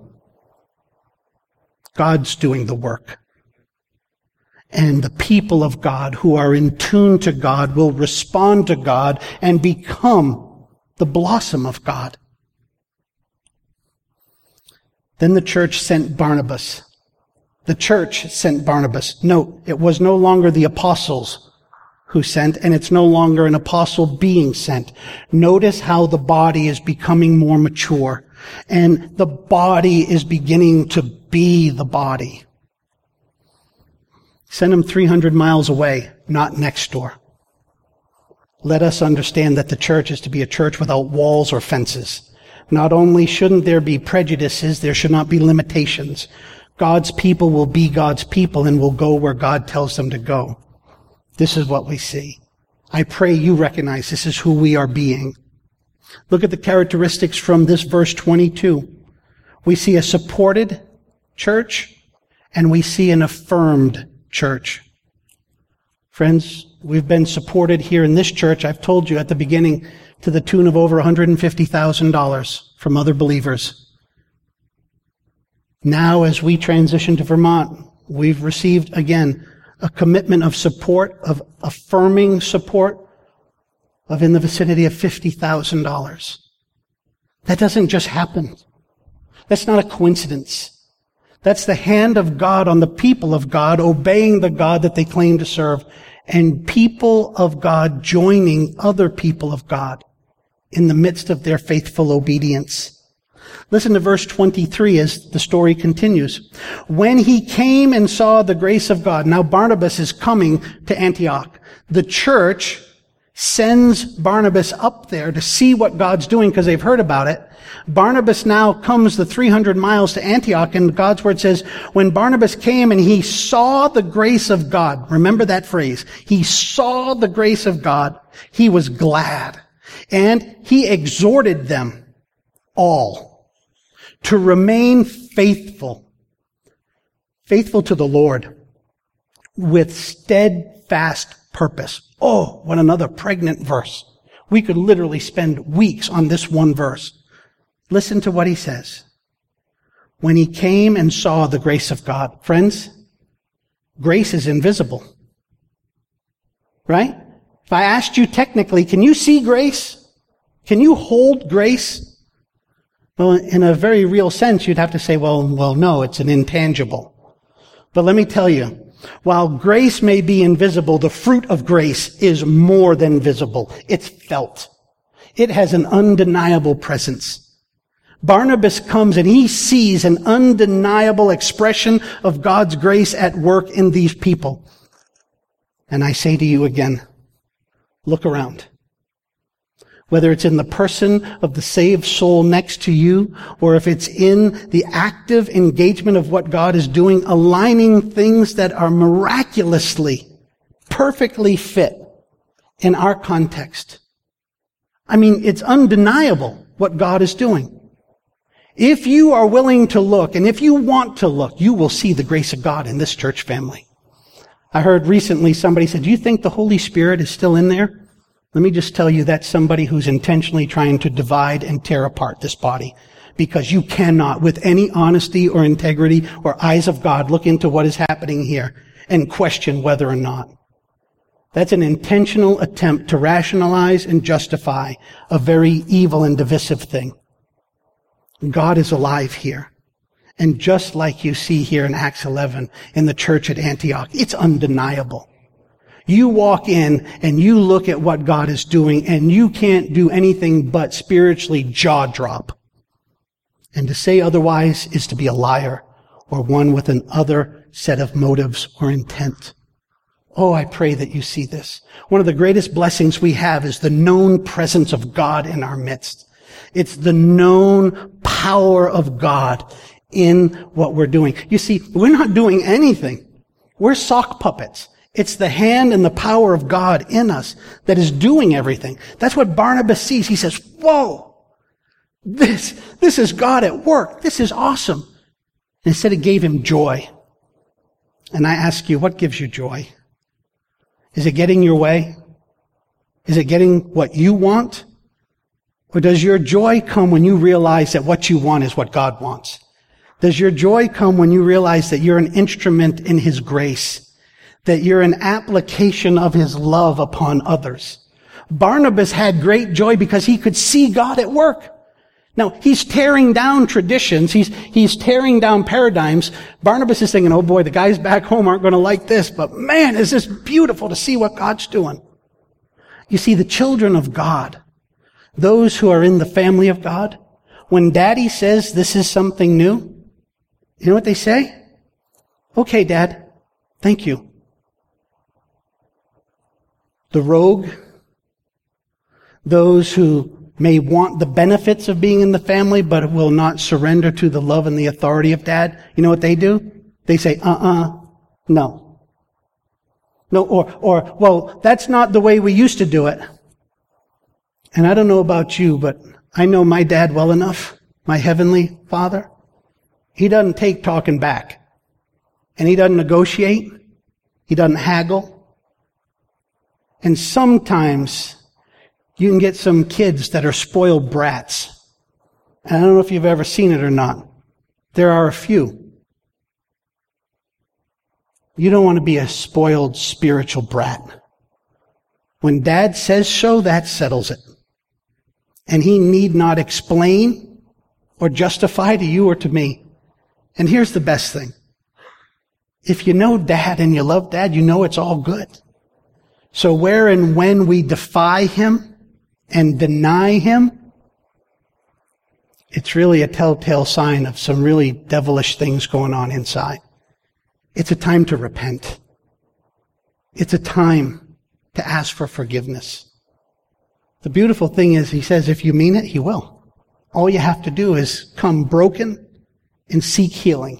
God's doing the work. And the people of God who are in tune to God will respond to God and become the blossom of God. Then the church sent Barnabas. The church sent Barnabas. Note, it was no longer the apostles who sent, and it's no longer an apostle being sent. Notice how the body is becoming more mature, and the body is beginning to be the body. Send them three hundred miles away, not next door. Let us understand that the church is to be a church without walls or fences. Not only shouldn't there be prejudices, there should not be limitations. God's people will be God's people and will go where God tells them to go. This is what we see. I pray you recognize this is who we are being. Look at the characteristics from this verse twenty-two. We see a supported church and we see an affirmed church. Friends, we've been supported here in this church, I've told you at the beginning, to the tune of over one hundred fifty thousand dollars from other believers. Now, as we transition to Vermont, we've received, again, a commitment of support, of affirming support, of in the vicinity of fifty thousand dollars. That doesn't just happen. That's not a coincidence. That's the hand of God on the people of God, obeying the God that they claim to serve, and people of God joining other people of God in the midst of their faithful obedience. Listen to verse twenty-three as the story continues. When he came and saw the grace of God. Now Barnabas is coming to Antioch. The church sends Barnabas up there to see what God's doing because they've heard about it. Barnabas now comes the three hundred miles to Antioch, and God's word says, when Barnabas came and he saw the grace of God, remember that phrase, he saw the grace of God, he was glad. And he exhorted them all to remain faithful, faithful to the Lord with steadfast purpose. Oh, what another pregnant verse. We could literally spend weeks on this one verse. Listen to what he says. When he came and saw the grace of God. Friends, grace is invisible. Right? If I asked you technically, can you see grace? Can you hold grace? Well, in a very real sense, you'd have to say, well, well, no, it's an intangible. But let me tell you, while grace may be invisible, the fruit of grace is more than visible. It's felt. It has an undeniable presence. Barnabas comes and he sees an undeniable expression of God's grace at work in these people. And I say to you again, look around. Whether it's in the person of the saved soul next to you, or if it's in the active engagement of what God is doing, aligning things that are miraculously, perfectly fit in our context. I mean, it's undeniable what God is doing. If you are willing to look, and if you want to look, you will see the grace of God in this church family. I heard recently somebody said, do you think the Holy Spirit is still in there? Let me just tell you that's somebody who's intentionally trying to divide and tear apart this body. Because you cannot, with any honesty or integrity or eyes of God, look into what is happening here and question whether or not. That's an intentional attempt to rationalize and justify a very evil and divisive thing. God is alive here. And just like you see here in Acts eleven in the church at Antioch, it's undeniable. You walk in and you look at what God is doing and you can't do anything but spiritually jaw drop. And to say otherwise is to be a liar or one with an other set of motives or intent. Oh, I pray that you see this. One of the greatest blessings we have is the known presence of God in our midst. It's the known power of God in what we're doing. You see, we're not doing anything. We're sock puppets. It's the hand and the power of God in us that is doing everything. That's what Barnabas sees. He says, whoa, this, this is God at work. This is awesome. And instead it gave him joy. And I ask you, what gives you joy? Is it getting your way? Is it getting what you want? Or does your joy come when you realize that what you want is what God wants? Does your joy come when you realize that you're an instrument in His grace? That you're an application of His love upon others? Barnabas had great joy because he could see God at work. Now, he's tearing down traditions. He's, he's tearing down paradigms. Barnabas is thinking, oh boy, the guys back home aren't going to like this, but man, is this beautiful to see what God's doing. You see, the children of God, those who are in the family of God, when Daddy says this is something new, you know what they say? Okay, Dad, thank you. The rogue, those who may want the benefits of being in the family, but will not surrender to the love and the authority of Dad, you know what they do? They say, uh-uh, no. No, or, or, well, that's not the way we used to do it. And I don't know about you, but I know my dad well enough, my heavenly Father. He doesn't take talking back. And He doesn't negotiate. He doesn't haggle. And sometimes you can get some kids that are spoiled brats. And I don't know if you've ever seen it or not. There are a few. You don't want to be a spoiled spiritual brat. When Dad says so, that settles it. And He need not explain or justify to you or to me. And here's the best thing. If you know Dad and you love Dad, you know it's all good. So where and when we defy Him, and deny him, it's really a telltale sign of some really devilish things going on inside. It's a time to repent. It's a time to ask for forgiveness. The beautiful thing is, he says, if you mean it, he will. All you have to do is come broken and seek healing.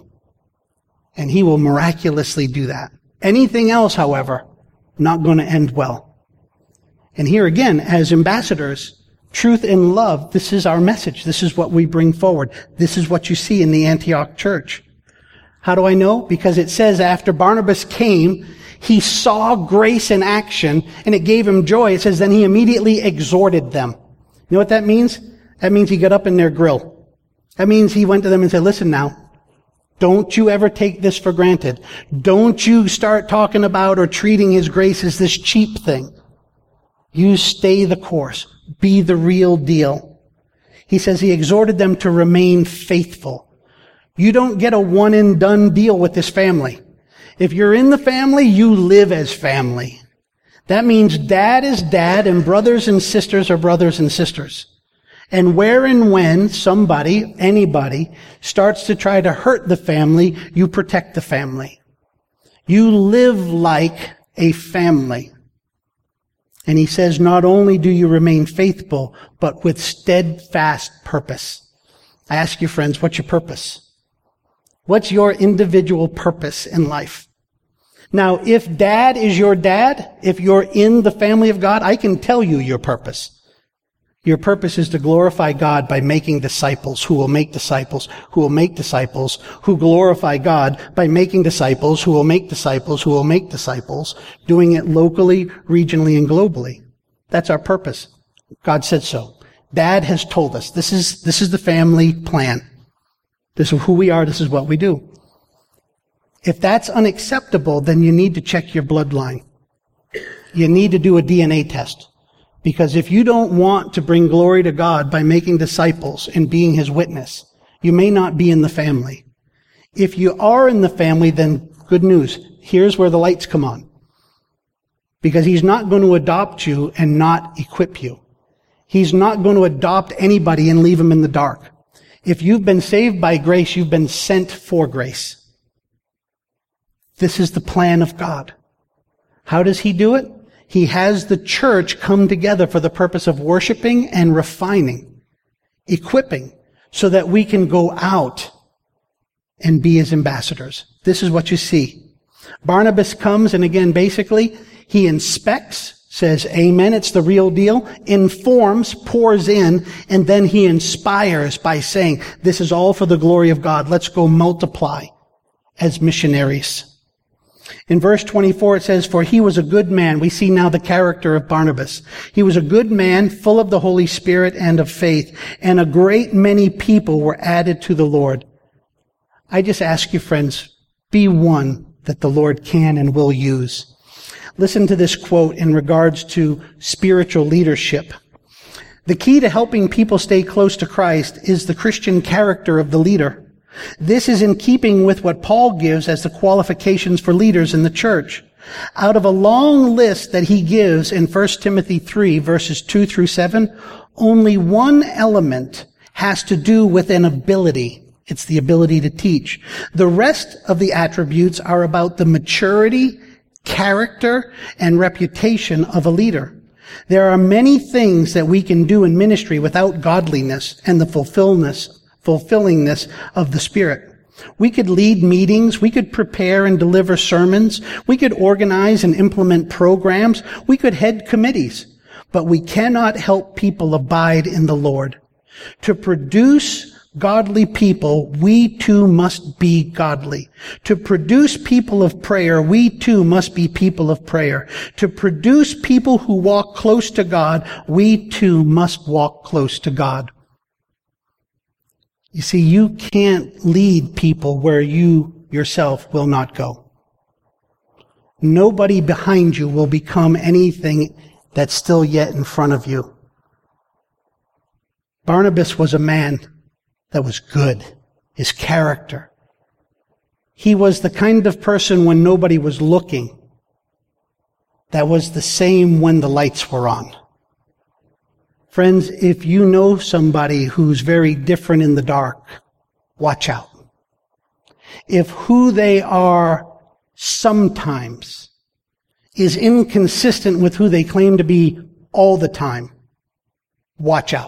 And he will miraculously do that. Anything else, however, not going to end well. And here again, as ambassadors, truth and love, this is our message. This is what we bring forward. This is what you see in the Antioch church. How do I know? Because it says after Barnabas came, he saw grace in action, and it gave him joy. It says then he immediately exhorted them. You know what that means? That means he got up in their grill. That means he went to them and said, listen now, don't you ever take this for granted. Don't you start talking about or treating his grace as this cheap thing. You stay the course. Be the real deal. He says he exhorted them to remain faithful. You don't get a one and done deal with this family. If you're in the family, you live as family. That means dad is dad and brothers and sisters are brothers and sisters. And where and when somebody, anybody, starts to try to hurt the family, you protect the family. You live like a family. And he says, not only do you remain faithful, but with steadfast purpose. I ask you, friends, what's your purpose? What's your individual purpose in life? Now, if dad is your dad, if you're in the family of God, I can tell you your purpose. Your purpose is to glorify God by making disciples who will make disciples, who will make disciples, who glorify God by making disciples, who will make disciples, who will make disciples, doing it locally, regionally, and globally. That's our purpose. God said so. Dad has told us this is, this is the family plan. This is who we are. This is what we do. If that's unacceptable, then you need to check your bloodline. You need to do a D N A test. Because if you don't want to bring glory to God by making disciples and being his witness, you may not be in the family. If you are in the family, then good news. Here's where the lights come on. Because he's not going to adopt you and not equip you. He's not going to adopt anybody and leave them in the dark. If you've been saved by grace, you've been sent for grace. This is the plan of God. How does he do it? He has the church come together for the purpose of worshiping and refining, equipping, so that we can go out and be his ambassadors. This is what you see. Barnabas comes, and again, basically, he inspects, says, amen, it's the real deal, informs, pours in, and then he inspires by saying, this is all for the glory of God. Let's go multiply as missionaries. In verse twenty-four, it says, for he was a good man. We see now the character of Barnabas. He was a good man, full of the Holy Spirit and of faith, and a great many people were added to the Lord. I just ask you, friends, be one that the Lord can and will use. Listen to this quote in regards to spiritual leadership. The key to helping people stay close to Christ is the Christian character of the leader. This is in keeping with what Paul gives as the qualifications for leaders in the church. Out of a long list that he gives in First Timothy three, verses two through seven, only one element has to do with an ability. It's the ability to teach. The rest of the attributes are about the maturity, character, and reputation of a leader. There are many things that we can do in ministry without godliness and the fulfillness fulfillingness of the Spirit. We could lead meetings. We could prepare and deliver sermons. We could organize and implement programs. We could head committees. But we cannot help people abide in the Lord. To produce godly people, we too must be godly. To produce people of prayer, we too must be people of prayer. To produce people who walk close to God, we too must walk close to God. You see, you can't lead people where you yourself will not go. Nobody behind you will become anything that's still yet in front of you. Barnabas was a man that was good. His character. He was the kind of person when nobody was looking that was the same when the lights were on. Friends, if you know somebody who's very different in the dark, watch out. If who they are sometimes is inconsistent with who they claim to be all the time, watch out.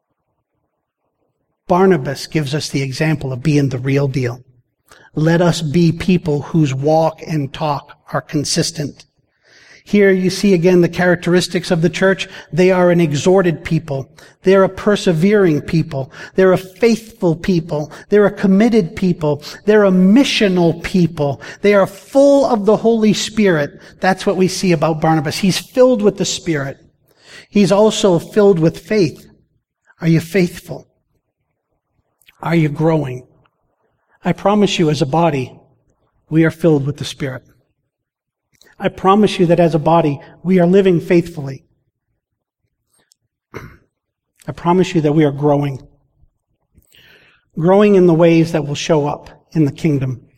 Barnabas gives us the example of being the real deal. Let us be people whose walk and talk are consistent. Here you see again the characteristics of the church. They are an exhorted people. They're a persevering people. They're a faithful people. They're a committed people. They're a missional people. They are full of the Holy Spirit. That's what we see about Barnabas. He's filled with the Spirit. He's also filled with faith. Are you faithful? Are you growing? I promise you, as a body, we are filled with the Spirit. I promise you that as a body, we are living faithfully. I promise you that we are growing. Growing in the ways that will show up in the kingdom.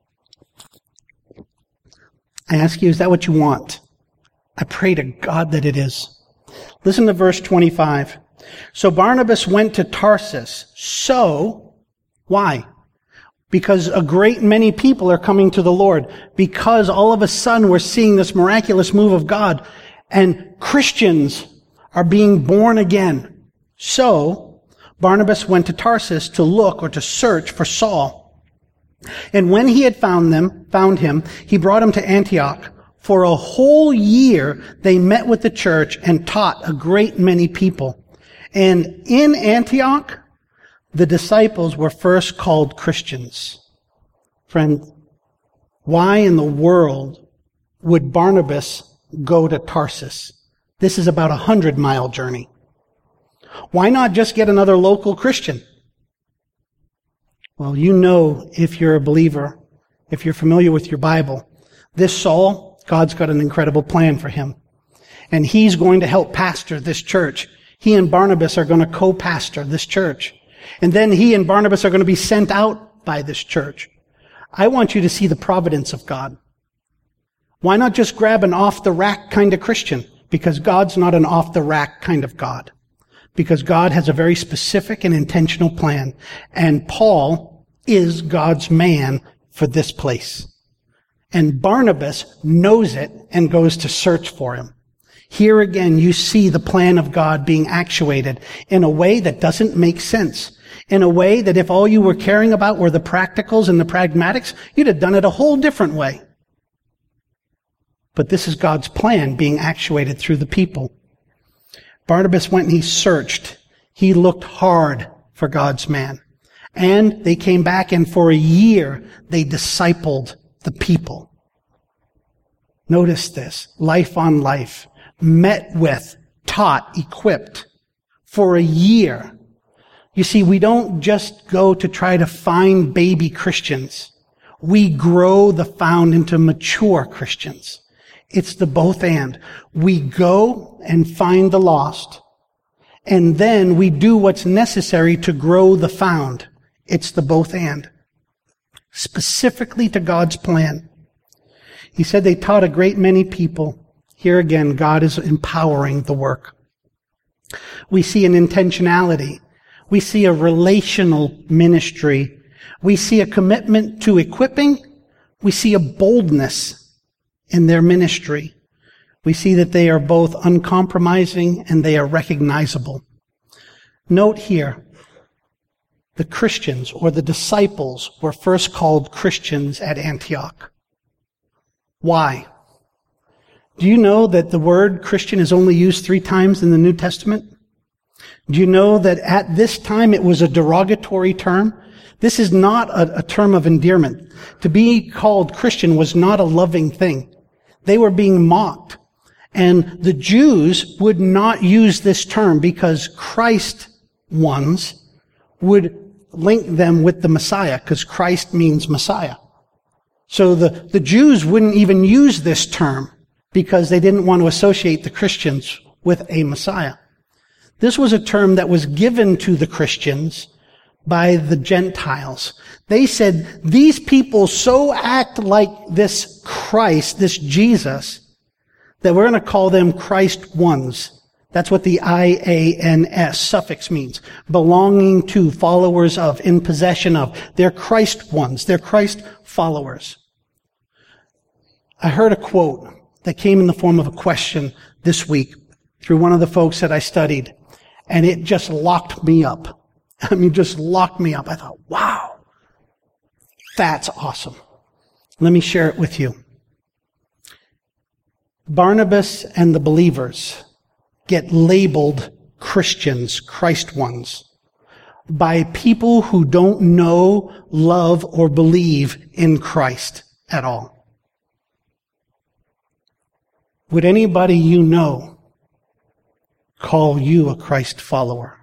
I ask you, is that what you want? I pray to God that it is. Listen to verse twenty-five. So Barnabas went to Tarsus. So, why? Because a great many people are coming to the Lord. Because all of a sudden we're seeing this miraculous move of God. And Christians are being born again. So, Barnabas went to Tarsus to look or to search for Saul. And when he had found them, found him, he brought him to Antioch. For a whole year they met with the church and taught a great many people. And in Antioch, the disciples were first called Christians. Friend, why in the world would Barnabas go to Tarsus? This is about a hundred mile journey. Why not just get another local Christian? Well, you know, if you're a believer, if you're familiar with your Bible, this Saul, God's got an incredible plan for him. And he's going to help pastor this church. He and Barnabas are going to co-pastor this church. And then he and Barnabas are going to be sent out by this church. I want you to see the providence of God. Why not just grab an off-the-rack kind of Christian? Because God's not an off-the-rack kind of God. Because God has a very specific and intentional plan. And Paul is God's man for this place. And Barnabas knows it and goes to search for him. Here again, you see the plan of God being actuated in a way that doesn't make sense. In a way that if all you were caring about were the practicals and the pragmatics, you'd have done it a whole different way. But this is God's plan being actuated through the people. Barnabas went and he searched. He looked hard for God's man. And they came back and for a year they discipled the people. Notice this. Life on life. Met with, taught, equipped for a year. You see, we don't just go to try to find baby Christians. We grow the found into mature Christians. It's the both and. We go and find the lost, and then we do what's necessary to grow the found. It's the both and. Specifically to God's plan. He said they taught a great many people. Here again, God is empowering the work. We see an intentionality. We see a relational ministry. We see a commitment to equipping. We see a boldness in their ministry. We see that they are both uncompromising and they are recognizable. Note here, the Christians or the disciples were first called Christians at Antioch. Why? Do you know that the word Christian is only used three times in the New Testament? Do you know that at this time it was a derogatory term? This is not a, a term of endearment. To be called Christian was not a loving thing. They were being mocked. And the Jews would not use this term because Christ ones would link them with the Messiah, because Christ means Messiah. So the, the Jews wouldn't even use this term because they didn't want to associate the Christians with a Messiah. This was a term that was given to the Christians by the Gentiles. They said, these people so act like this Christ, this Jesus, that we're going to call them Christ ones. That's what the I A N S suffix means. Belonging to, followers of, in possession of. They're Christ ones. They're Christ followers. I heard a quote that came in the form of a question this week through one of the folks that I studied, and it just locked me up. I mean, just locked me up. I thought, wow, that's awesome. Let me share it with you. Barnabas and the believers get labeled Christians, Christ ones, by people who don't know, love, or believe in Christ at all. Would anybody you know call you a Christ follower?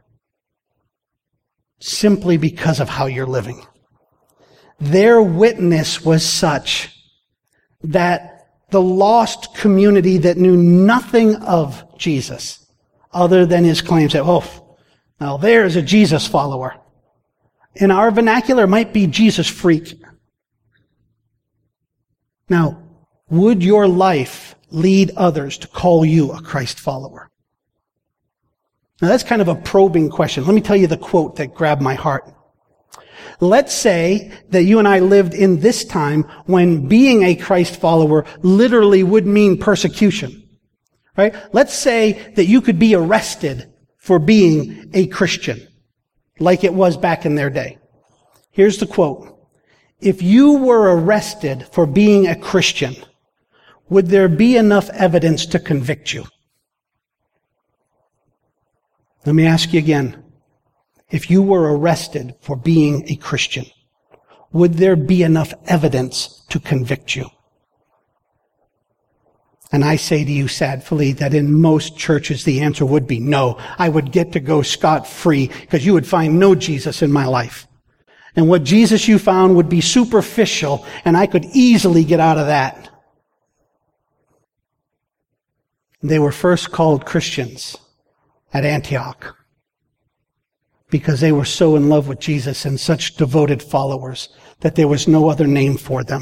Simply because of how you're living. Their witness was such that the lost community that knew nothing of Jesus other than his claims that, oh, now there's a Jesus follower. In our vernacular, it might be Jesus freak. Now, would your life lead others to call you a Christ follower? Now, that's kind of a probing question. Let me tell you the quote that grabbed my heart. Let's say that you and I lived in this time when being a Christ follower literally would mean persecution, right? Let's say that you could be arrested for being a Christian, like it was back in their day. Here's the quote. If you were arrested for being a Christian, would there be enough evidence to convict you? Let me ask you again. If you were arrested for being a Christian, would there be enough evidence to convict you? And I say to you sadly that in most churches the answer would be no. I would get to go scot-free because you would find no Jesus in my life. And what Jesus you found would be superficial, and I could easily get out of that. They were first called Christians at Antioch because they were so in love with Jesus and such devoted followers that there was no other name for them.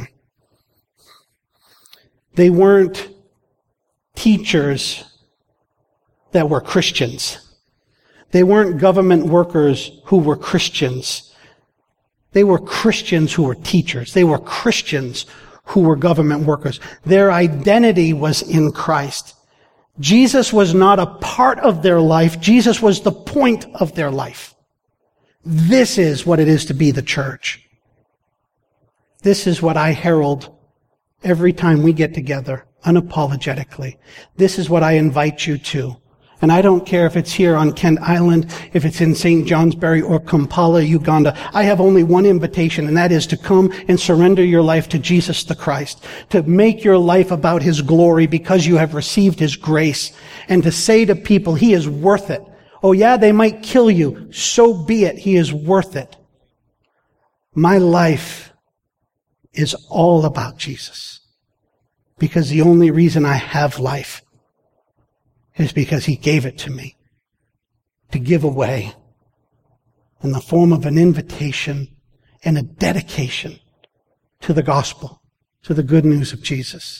They weren't teachers that were Christians. They weren't government workers who were Christians. They were Christians who were teachers. They were Christians who were government workers. Their identity was in Christ. Jesus was not a part of their life. Jesus was the point of their life. This is what it is to be the church. This is what I herald every time we get together, unapologetically. This is what I invite you to. And I don't care if it's here on Kent Island, if it's in Saint Johnsbury or Kampala, Uganda. I have only one invitation, and that is to come and surrender your life to Jesus the Christ, to make your life about his glory because you have received his grace, and to say to people, he is worth it. Oh yeah, they might kill you. So be it. He is worth it. My life is all about Jesus because the only reason I have life is because he gave it to me to give away in the form of an invitation and a dedication to the gospel, to the good news of Jesus.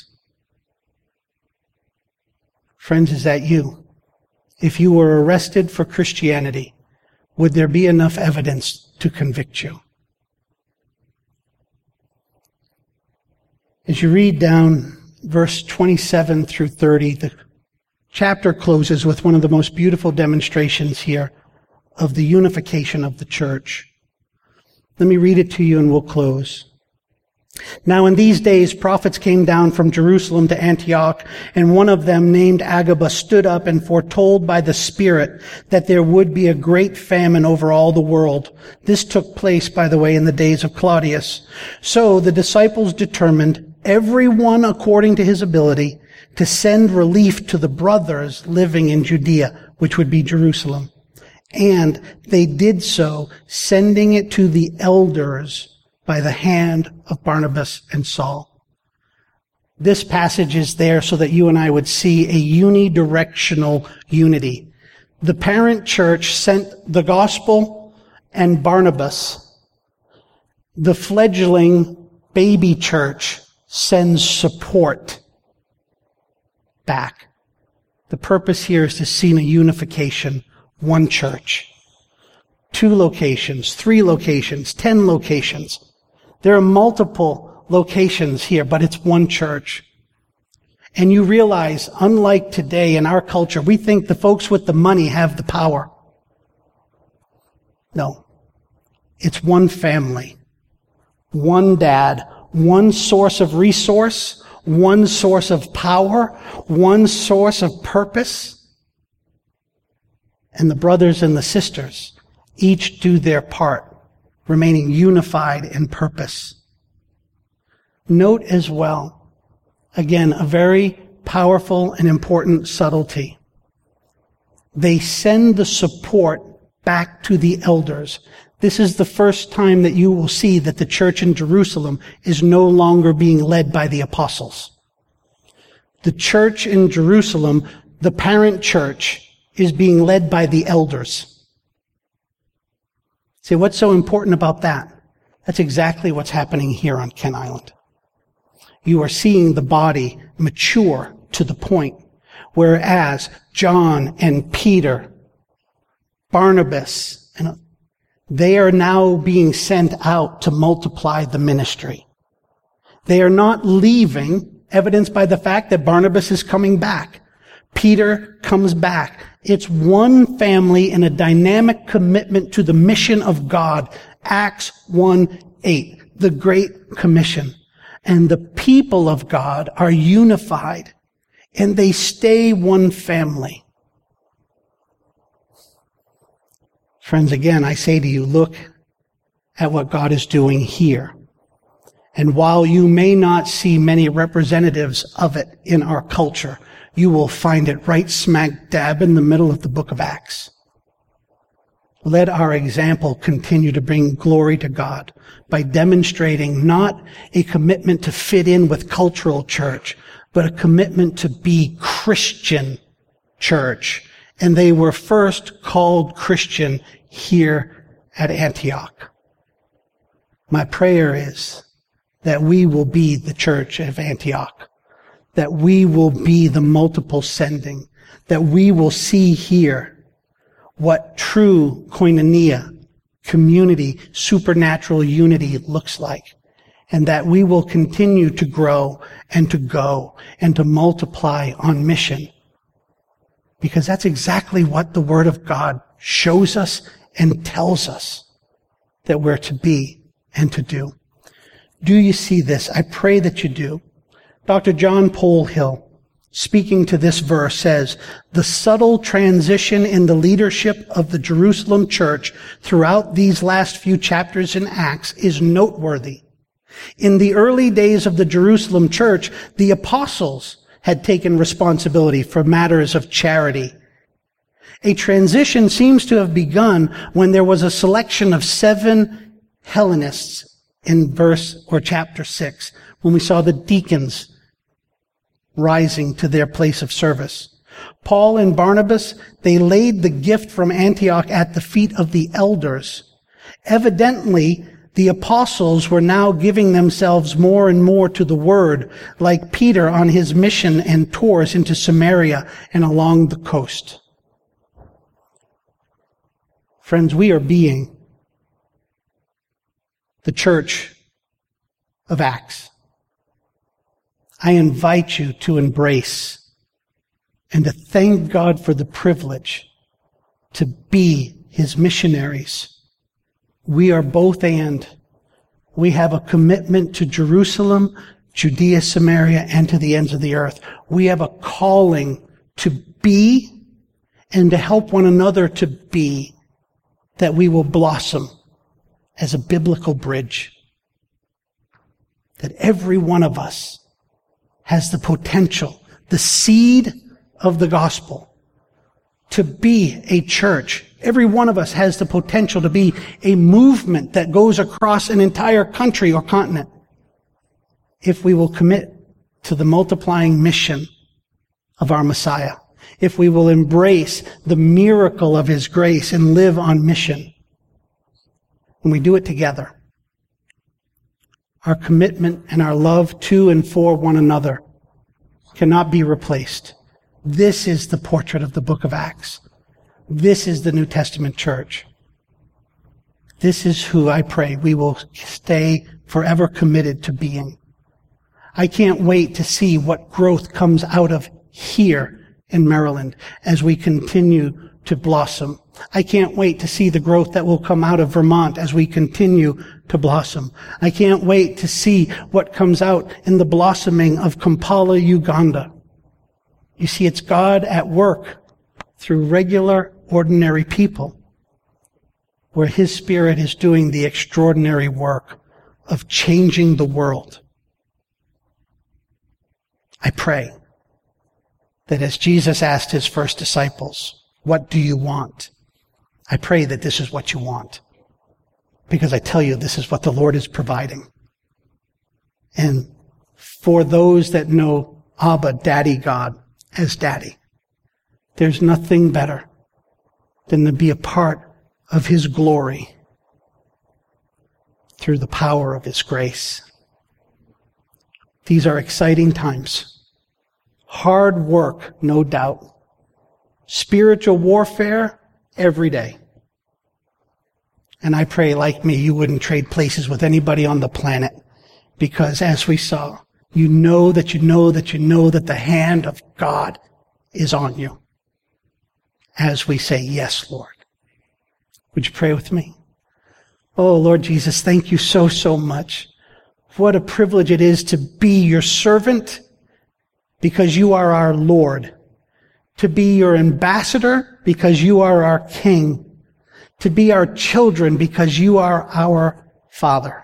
Friends, is that you? If you were arrested for Christianity, would there be enough evidence to convict you? As you read down verse twenty-seven through thirty, the chapter closes with one of the most beautiful demonstrations here of the unification of the church. Let me read it to you and we'll close. Now in these days prophets came down from Jerusalem to Antioch, and one of them, named Agabus, stood up and foretold by the Spirit that there would be a great famine over all the world. This took place, by the way, in the days of Claudius. So the disciples determined, every one according to his ability, to send relief to the brothers living in Judea, which would be Jerusalem. And they did so, sending it to the elders by the hand of Barnabas and Saul. This passage is there so that you and I would see a unidirectional unity. The parent church sent the gospel and Barnabas. The fledgling baby church sends support back. The purpose here is to see a unification, one church. Two locations, three locations, ten locations. There are multiple locations here, but it's one church. And you realize, unlike today in our culture, we think the folks with the money have the power. No. It's one family, one dad, one source of resource, one source of power, one source of purpose. And the brothers and the sisters each do their part, remaining unified in purpose. Note as well, again, a very powerful and important subtlety. They send the support back to the elders. This is the first time that you will see that the church in Jerusalem is no longer being led by the apostles. The church in Jerusalem, the parent church, is being led by the elders. See, what's so important about that? That's exactly what's happening here on Kent Island. You are seeing the body mature to the point, whereas John and Peter, Barnabas, and they are now being sent out to multiply the ministry. They are not leaving, evidenced by the fact that Barnabas is coming back. Peter comes back. It's one family in a dynamic commitment to the mission of God. Acts one eight, the Great Commission. And the people of God are unified, and they stay one family. Friends, again, I say to you, look at what God is doing here. And while you may not see many representatives of it in our culture, you will find it right smack dab in the middle of the book of Acts. Let our example continue to bring glory to God by demonstrating not a commitment to fit in with cultural church, but a commitment to be Christian church. And they were first called Christian here at Antioch. My prayer is that we will be the church of Antioch, that we will be the multiple sending, that we will see here what true koinonia, community, supernatural unity looks like, and that we will continue to grow and to go and to multiply on mission. Because that's exactly what the Word of God shows us and tells us that we're to be and to do. Do you see this? I pray that you do. Doctor John Polhill, speaking to this verse, says, the subtle transition in the leadership of the Jerusalem church throughout these last few chapters in Acts is noteworthy. In the early days of the Jerusalem church, the apostles had taken responsibility for matters of charity. A transition seems to have begun when there was a selection of seven Hellenists in verse or chapter six, when we saw the deacons rising to their place of service. Paul and Barnabas, they laid the gift from Antioch at the feet of the elders. Evidently, the apostles were now giving themselves more and more to the word, like Peter on his mission and tours into Samaria and along the coast. Friends, we are being the church of Acts. I invite you to embrace and to thank God for the privilege to be His missionaries. We are both and. We have a commitment to Jerusalem, Judea, Samaria, and to the ends of the earth. We have a calling to be and to help one another to be, that we will blossom as a biblical bridge. That every one of us has the potential, the seed of the gospel, to be a church. Every one of us has the potential to be a movement that goes across an entire country or continent, if we will commit to the multiplying mission of our Messiah, if we will embrace the miracle of His grace and live on mission. When we do it together, our commitment and our love to and for one another cannot be replaced. This is the portrait of the book of Acts. This is the New Testament church. This is who I pray we will stay forever committed to being. I can't wait to see what growth comes out of here in Maryland as we continue to blossom. I can't wait to see the growth that will come out of Vermont as we continue to blossom. I can't wait to see what comes out in the blossoming of Kampala, Uganda. You see, it's God at work through regular, ordinary people, where His Spirit is doing the extraordinary work of changing the world. I pray that as Jesus asked His first disciples, "What do you want?" I pray that this is what you want. Because I tell you, this is what the Lord is providing. And for those that know Abba, Daddy God, as Daddy, there's nothing better than to be a part of His glory through the power of His grace. These are exciting times. Hard work, no doubt. Spiritual warfare every day. And I pray, like me, you wouldn't trade places with anybody on the planet, because as we saw, you know that you know that you know that the hand of God is on you as we say, "Yes, Lord." Would you pray with me? Oh, Lord Jesus, thank you so, so much. What a privilege it is to be your servant because you are our Lord. To be your ambassador because you are our King. To be our children because you are our Father.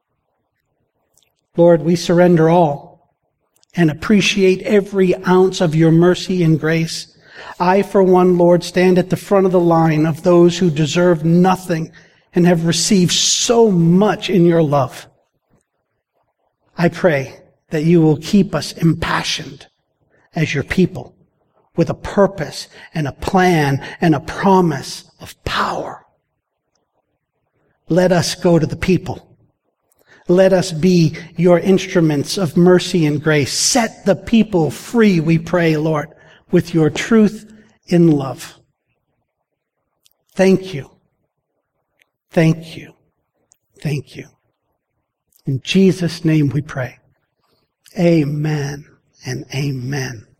Lord, we surrender all and appreciate every ounce of your mercy and grace. I, for one, Lord, stand at the front of the line of those who deserve nothing and have received so much in your love. I pray that you will keep us impassioned as your people with a purpose and a plan and a promise of power. Let us go to the people. Let us be your instruments of mercy and grace. Set the people free, we pray, Lord, with your truth in love. Thank you. Thank you. Thank you. In Jesus' name we pray. Amen and amen.